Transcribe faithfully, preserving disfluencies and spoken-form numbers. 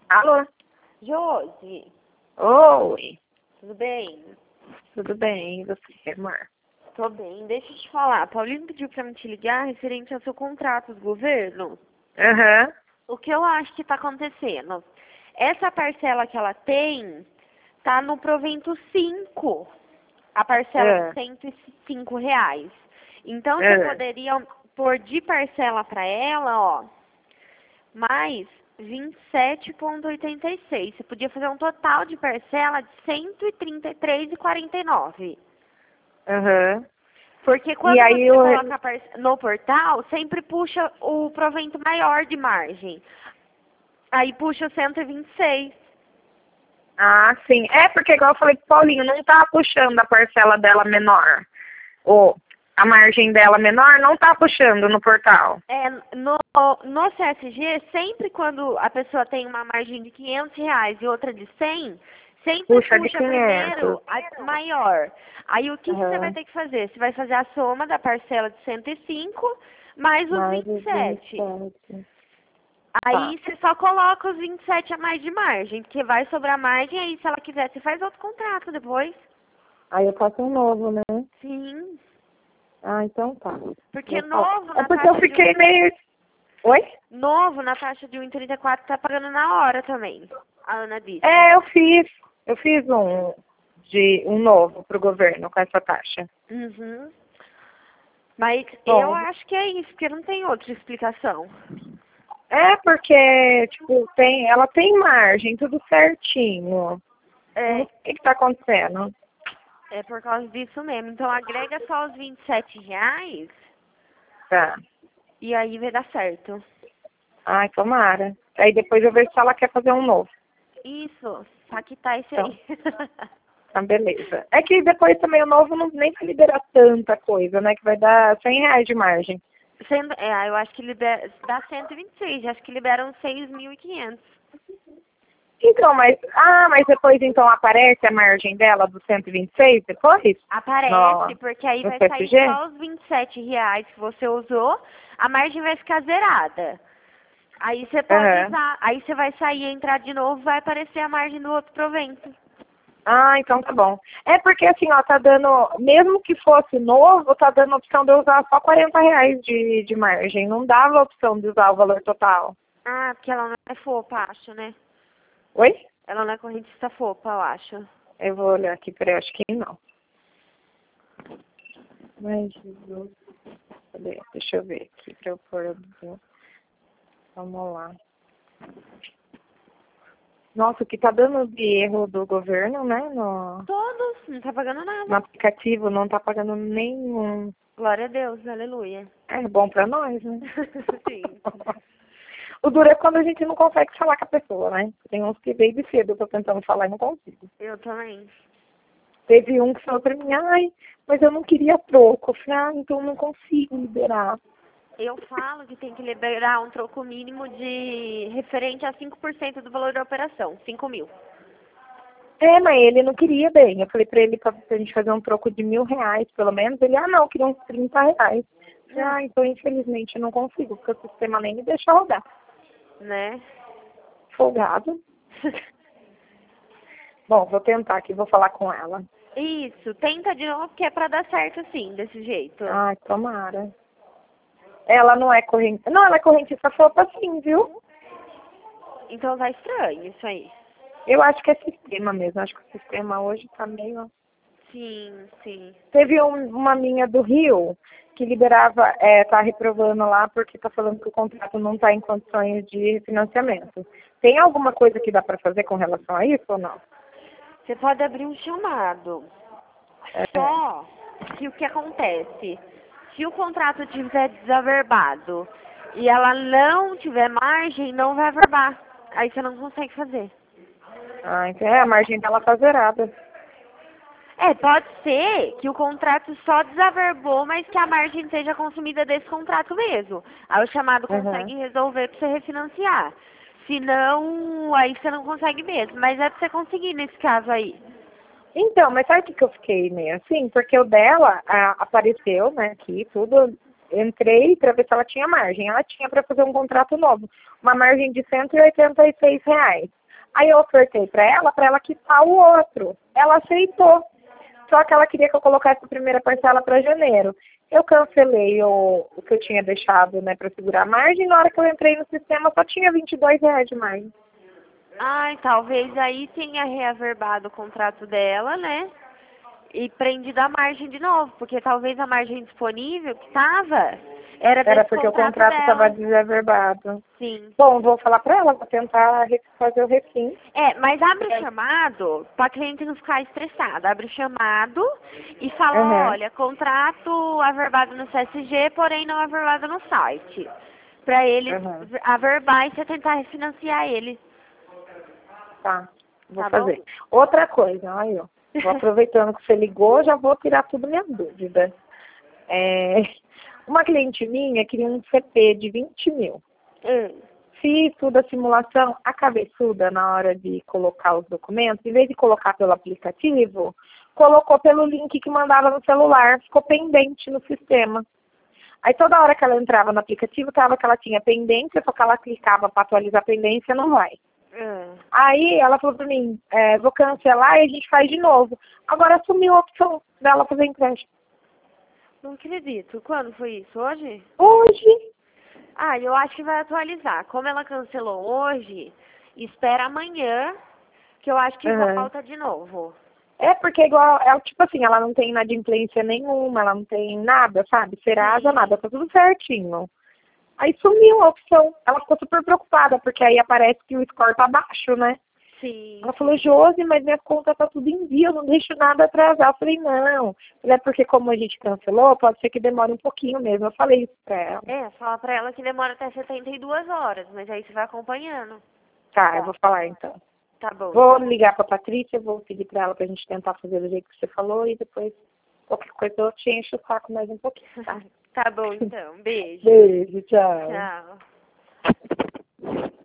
Alô? Josi, Oi, tudo bem? tudo bem? E você, amor? Tô bem. Deixa eu te falar. A Paulinho pediu pra me te ligar referente ao seu contrato do governo. Aham. O que eu acho que tá acontecendo? Essa parcela que ela tem tá no provento cinco. A parcela de É. cento e cinco reais. Então, você É. poderia pôr de parcela pra ela, ó, mais vinte e sete vírgula oitenta e seis. Você podia fazer um total de parcela de cento e trinta e três vírgula quarenta e nove. Aham. Porque E quando aí você eu... coloca a par- no portal, sempre puxa o provento maior de margem. Aí puxa o cento e vinte e seis. Ah, sim. É porque, igual eu falei pro Paulinho, não tá puxando a parcela dela menor. Ou a margem dela menor não tá puxando no portal. É, no, no C S G, sempre quando a pessoa tem uma margem de quinhentos reais e outra de cem, sempre Puxa de puxa primeiro quinhentos. a maior. Aí o que, que você vai Aham. ter que fazer? Você vai fazer a soma da parcela de cento e cinco mais os Mais vinte e os vinte e sete. sete. Tá. Aí você só coloca os vinte e sete a mais de margem, porque vai sobrar margem, aí se ela quiser, você faz outro contrato depois. Aí eu faço um novo, né? Sim. Ah, então tá. Porque Vou falar. novo É na porque eu taxa de fiquei um, meio... Oi? novo na taxa de um e trinta e quatro tá pagando na hora também. A Ana disse. É, eu fiz. Eu fiz um de um novo pro governo com essa taxa. Uhum. Mas eu Bom, acho que é isso, porque não tem outra explicação. é porque, tipo, tem, ela tem margem, tudo certinho. É, O que que tá acontecendo? é por causa disso mesmo. Então agrega só os vinte e sete reais Tá. e aí vai dar certo. Ai, tomara. Aí depois eu vejo se ela quer fazer um novo. Isso, pra quitar esse Então, aí. tá, beleza. É que depois também o novo não nem vai liberar tanta coisa, né? Que vai dar cem reais de margem. Sendo, é, eu acho que libera, dá cento e vinte e seis, acho que liberam seis mil e quinhentos. Então, mas... Ah, mas depois então aparece a margem dela do cento e vinte e seis depois? Aparece, No, porque aí no vai sair C S G? só os vinte e sete reais que você usou, a margem vai ficar zerada. Aí você pode Aham. usar, aí você vai sair e entrar de novo, vai aparecer a margem do outro provento. Ah, então tá bom. É porque assim, ó, tá dando, mesmo que fosse novo, tá dando a opção de eu usar só quarenta reais de, de margem. Não dava a opção de usar o valor total. Ah, porque ela não é fofa, acho, né? Oi? Ela não é correntista fofa, eu acho. Eu vou olhar aqui, peraí, acho que não. Mas, cadê? Deixa eu ver aqui pra eu pôr. Vamos lá. Nossa, o que tá dando de erro do governo, né? No, Todos, não tá pagando no nada. aplicativo não tá pagando nenhum. Glória a Deus, aleluia. É bom pra nós, né? Sim. O duro é quando a gente não consegue falar com a pessoa, né? Tem uns que desde cedo eu tô tentando falar e não consigo. Eu também. Teve um que falou pra mim, ai, mas eu não queria troco. Eu falei, ah, então eu não consigo liberar. Eu falo que tem que liberar um troco mínimo de referente a cinco por cento do valor da operação, cinco mil. É, mas ele não queria bem. Eu falei pra ele pra, pra gente fazer um troco de mil reais, pelo menos. Ele, ah, não, eu queria uns trinta reais. Eu falei, ah, então infelizmente eu não consigo, porque o sistema nem me deixa rodar. Né? Folgado. Bom, vou tentar aqui, vou falar com ela. Isso, tenta de novo, que é pra dar certo assim, desse jeito. Ai, tomara. Ela não é corrente. Não, ela é correntista fofa sim, viu? Então tá estranho isso aí. Eu acho que é sistema mesmo. Acho que o sistema hoje tá meio. Sim, sim. Teve um- uma minha do Rio que liberava, é, tá reprovando lá porque tá falando que o contrato não tá em condições de financiamento. Tem alguma coisa que dá para fazer com relação a isso ou não? Você pode abrir um chamado. É, Só que o que acontece? Se o contrato tiver desaverbado e ela não tiver margem, não vai averbar. Aí você não consegue fazer. ah, então é, a margem dela tá zerada. É, pode ser que o contrato só desaverbou, mas que a margem seja consumida desse contrato mesmo. Aí o chamado Uhum. consegue resolver para você refinanciar. Se não, aí você não consegue mesmo. Mas é pra você conseguir nesse caso aí. Então, mas sabe o que que eu fiquei meio assim? Porque o dela a, apareceu, né, aqui, tudo entrei para ver se ela tinha margem. Ela tinha para fazer um contrato novo, uma margem de cento e oitenta e seis reais. Aí eu ofertei para ela, para ela quitar o outro. Ela aceitou. Só que ela queria que eu colocasse a primeira parcela para janeiro. Eu cancelei o, o que eu tinha deixado, né, para segurar a margem. Na hora que eu entrei no sistema, só tinha vinte e dois reais de margem. Ai, talvez aí tenha reaverbado o contrato dela, né? E prendido a margem de novo, porque talvez a margem disponível que estava era desse Era porque o contrato estava dela. desaverbado. Sim. Bom, vou falar para ela, vou tentar re- fazer o refim. É, mas abre o É. chamado para cliente não ficar estressado. Abre o chamado e fala, Uhum. olha, contrato averbado no C S G, porém não averbado no site. Para eles Uhum. averbar e você tentar refinanciar ele. Tá, vou Tá fazer. bom? Outra coisa, aí, ó. Vou aproveitando que você ligou, já vou tirar tudo minhas dúvidas. É, uma cliente minha queria um C P de vinte mil. Hum. Fiz toda a simulação, a cabeçuda, na hora de colocar os documentos, em vez de colocar pelo aplicativo, colocou pelo link que mandava no celular, ficou pendente no sistema. Aí toda hora que ela entrava no aplicativo, estava que ela tinha pendência, só que ela clicava para atualizar a pendência, não vai. Hum. Aí ela falou pra mim, é, vou cancelar e a gente faz de novo. Agora sumiu a opção dela fazer empréstimo. Não acredito. Quando foi isso? Hoje? Hoje. Ah, eu acho que vai atualizar. Como ela cancelou hoje, espera amanhã, que eu acho que Uhum. volta de novo. É porque igual, é tipo assim, ela não tem inadimplência nenhuma, ela não tem nada, sabe? Serasa, Sim. nada, tá tudo certinho. Aí sumiu a opção. Ela ficou super preocupada, porque aí aparece que o score tá baixo, né? Sim. Ela falou, Josi, mas minha conta tá tudo em dia, eu não deixo nada atrasar. Eu falei, não. É porque como a gente cancelou, pode ser que demore um pouquinho mesmo. Eu falei isso pra ela. É, fala pra ela que demora até setenta e duas horas, mas aí você vai acompanhando. Tá, eu vou falar então. Tá bom. Vou Então. ligar pra Patrícia, vou pedir pra ela pra gente tentar fazer do jeito que você falou e depois qualquer coisa eu te encho o saco mais um pouquinho, tá? Tá bom, então. Beijo. Beijo, tchau. Tchau.